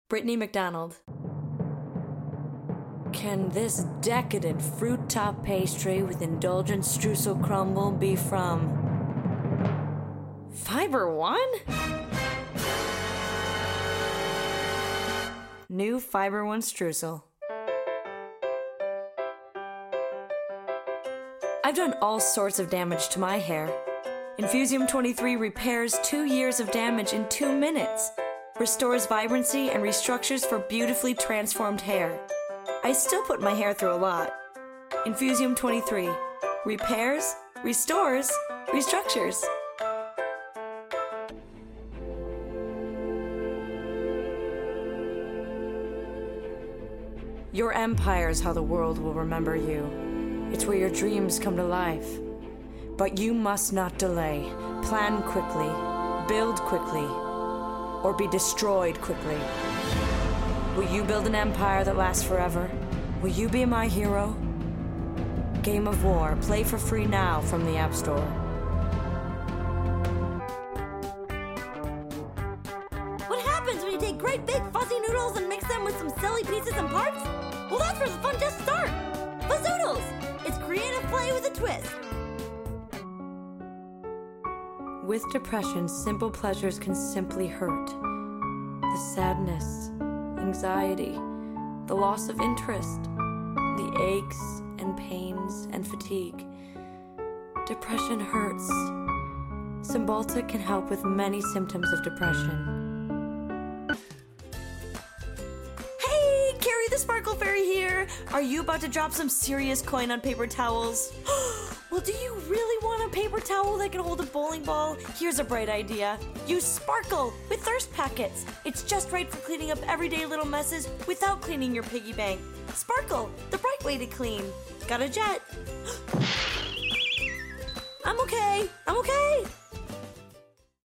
Brittany McDonald. Can this decadent fruit top pastry with indulgent streusel crumble be from Fiber One? New Fiber One streusel. I've done all sorts of damage to my hair. Infusium 23 repairs 2 years of damage in 2 minutes, restores vibrancy, and restructures for beautifully transformed hair. I still put my hair through a lot. Infusium 23 repairs, restores, restructures. Your empire's how the world will remember you. It's where your dreams come to life. But you must not delay. Plan quickly, build quickly, or be destroyed quickly. Will you build an empire that lasts forever? Will you be my hero? Game of War. Play for free now from the App Store. What happens when you take great big fuzzy noodles and mix them with some silly pieces and parts? Well, that's where the fun just starts. Fuzzoodles! It's creative play with a twist. With depression, simple pleasures can simply hurt. The sadness, anxiety, the loss of interest, the aches and pains and fatigue. Depression hurts. Cymbalta can help with many symptoms of depression. Hey, Carrie the Sparkle Fairy here. Are you about to drop some serious coin on paper towels? Well, do you really want a paper towel that can hold a bowling ball? Here's a bright idea. Use Sparkle with thirst packets. It's just right for cleaning up everyday little messes without cleaning your piggy bank. Sparkle, the bright way to clean. Got a jet. I'm okay.